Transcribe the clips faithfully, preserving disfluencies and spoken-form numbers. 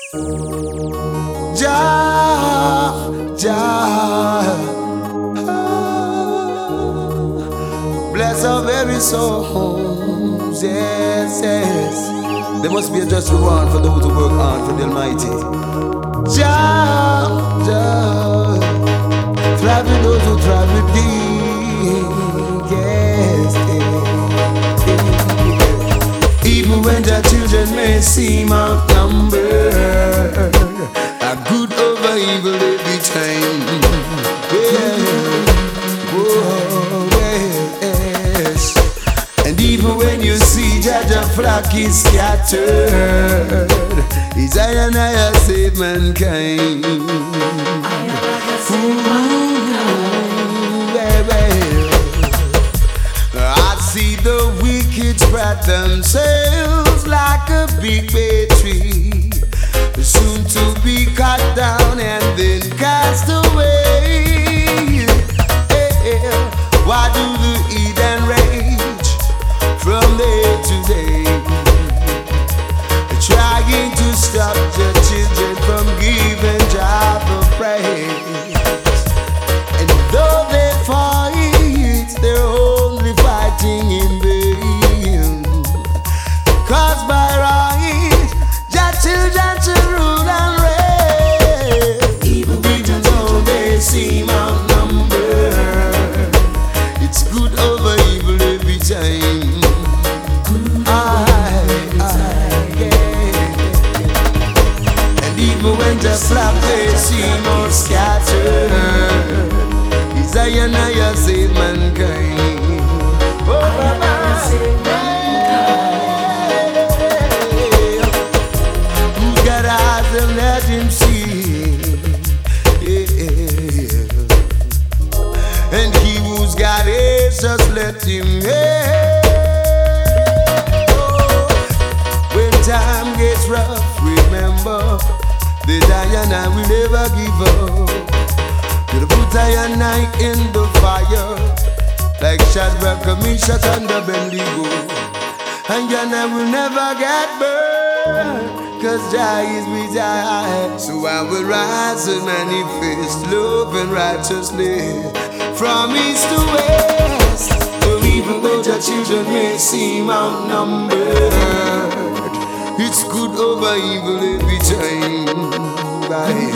Jah, Jah, bless our very souls, yes, yes. There must be a just reward for those who work hard for the Almighty. Jah, Jah, thrive with those who thrive with thee, yes, yes. Even when the children may seem outnumbered, a good over evil every time. Yeah. Whoa, yes. And even when you see Jaja flock is scattered, His eye and I save mankind. Ooh, baby. I see the wicked spread themselves like a big bay tree, soon to be cut down and then cast away. Yeah. Why do the heathen rage from day to day, trying to stop the children from giving Jah the praise? And though they fight, they're only fighting in vain. Cause by right, Jah children to rule and reign. Even though they seem outnumbered, it's good over evil every time. I, I, yeah. And even when the flock they seem all scattered, His eye and I save mankind. Oh, Baba, who's got eyes and let him see? Yeah. And he who's got ears, just let him hear. Oh, when time gets rough, remember that I and I will never give up. We'll put I and I in the fire, like Shadrach, Meshach, and Abednego. And I will never get burned, cause Jah is with I. So I will rise and manifest love and righteousness from east to west. So even though the children may seem outnumbered, it's good over evil every time. Bye.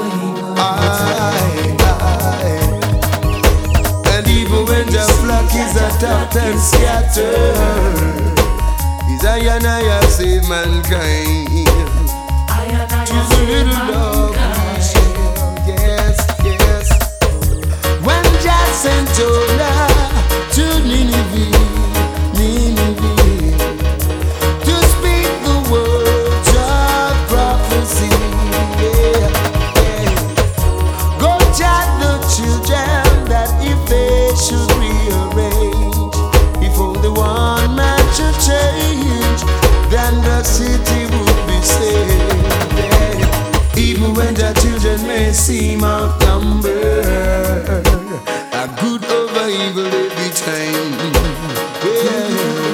Aye, aye. And even when the flock is attacked and scattered, His eye and I save mankind. To the little dog we share, yes, yes. When Jah sent Jonah to Nineveh, Nineveh, to speak the words of prophecy, yeah, yeah. Go tell the children that if they should rearrange, if only one man should change, then the city would be saved. Yeah. Even when the children may seem outnumbered, a good over evil every time. Yeah.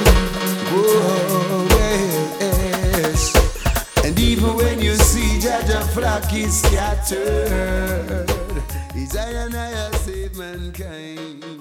Whoa, yes. And even when you see Jaja flock is scattered, His eye and I save mankind.